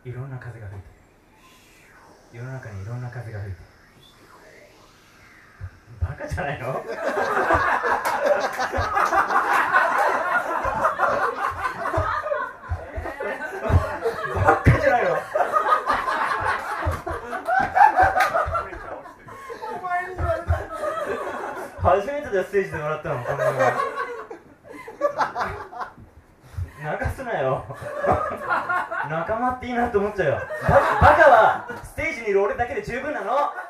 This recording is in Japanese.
いろんな風が吹いて、世の中にいろんな風が吹いて、バカじゃないの？バカじゃないの？初めてでステージで笑ったの、こんなの。泣かすなよ。仲間っていいなって思っちゃうよ。バカはステージにいる俺だけで十分なの。